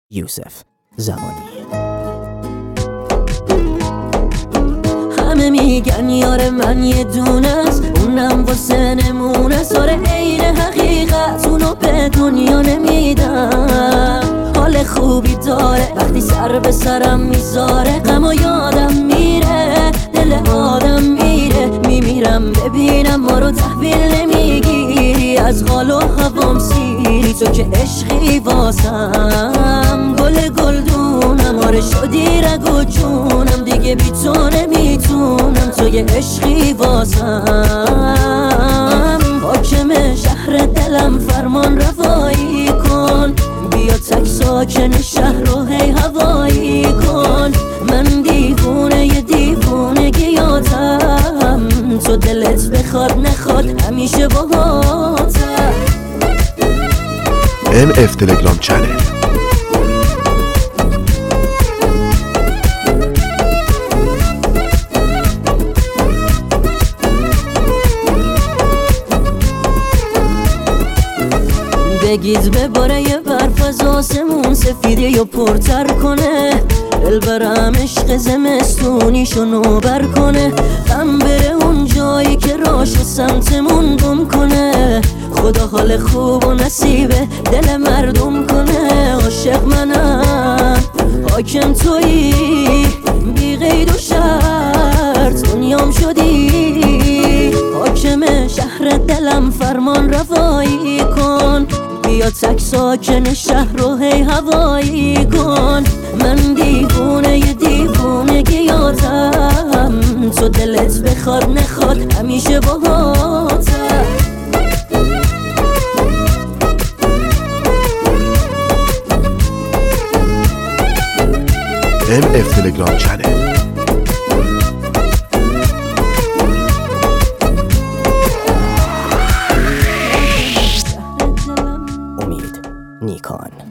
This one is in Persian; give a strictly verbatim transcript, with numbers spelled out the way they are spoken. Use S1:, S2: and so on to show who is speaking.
S1: یوسف زمانی.
S2: همه میگن یار من یه دونه است، اونم واسه نمونه ساره عین حقیقت، اونو به دنیا نمیدم. حال خوبی داره وقتی سر به سرم میذاره، غم و یادم میره، دل آدم میره. میمیرم ببینم ما رو تحویل نمیگیری، از حال و هوام سیری. تو که عشقی واسم گل گلدونم، آره شدی رگ و جونم، دیگه بی تو نمیتونم. تو یه عشقی واسم حاکم شهر دلم، فرمان روایی کن. بیا تک ساکن شهر رو هی هوایی کن. من دیوونه ی دیوونگیاتم، تو دلت بخواد نخواد همیشه باهاتم.
S3: ام اف تلگرام چنل.
S2: بگید بباره یه برف از آسمون، سفیده یا پرتر کنه. دلبرم عشق زمستونیشو نوبر کنه. غم بره اون جایی که راشو سمتمون گم کنه. خدا حال خوب و نصیب دل مردم کنه. عاشق منم حاکم تویی، بی قید و شرط دنیام شدی. حاکم شهر دلم فرمان روایی کن. بیا تک ساکن شهر رو هی هوایی کن. من دیوونه ی دیوونگیاتم، تو دلت بخواد نخواد همیشه باهاتم.
S3: ام اف تلگرام چنل.
S1: امید نیکان.